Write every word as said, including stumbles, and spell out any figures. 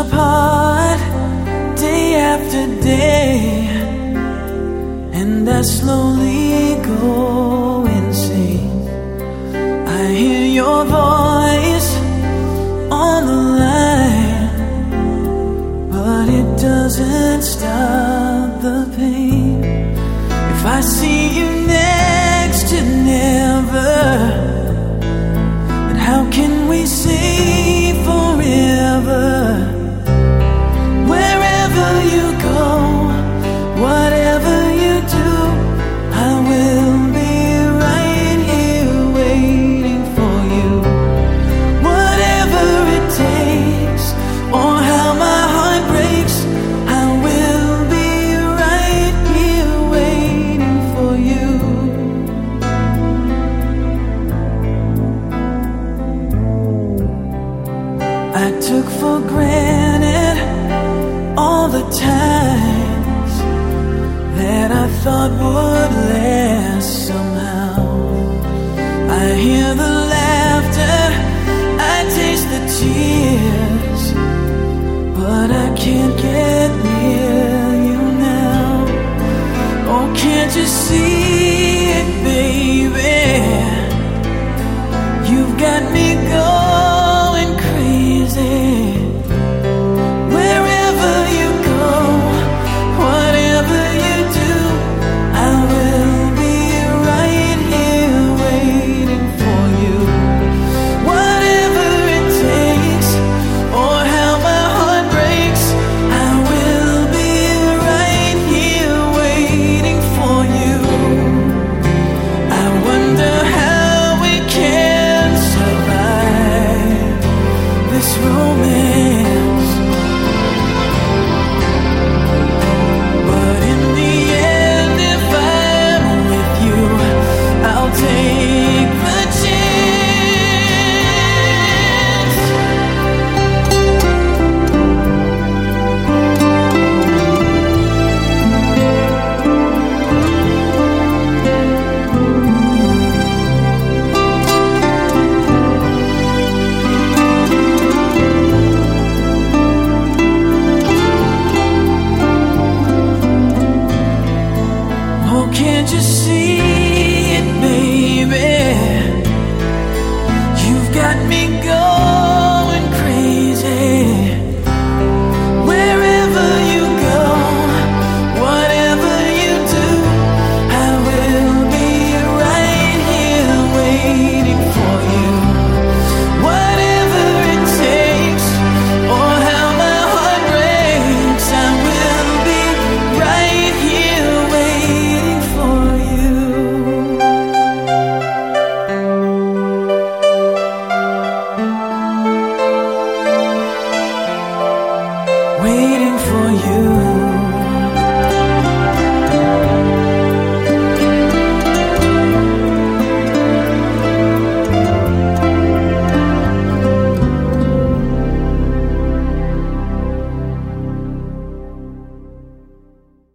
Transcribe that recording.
apart day after day, and I slowly go insane. I hear your voice on the line, but it doesn't stop the pain. If I see you next to never, then how can we say forever? Wherever you go, whatever you do, I will be right here waiting for you. Whatever it takes, or how my heart breaks, I will be right here waiting for you. I took for granted all the times that I thought would last somehow. I hear the laughter, I taste the tears, but I can't get near you now. Oh, can't you see it, baby? You've got me going crazy. Can't you see it, baby? You've got me going crazy. Wherever you go, whatever you do, I will be right here waiting for you. Whatever it takes, or how my heart breaks, I will be right here waiting for you. Waiting for you.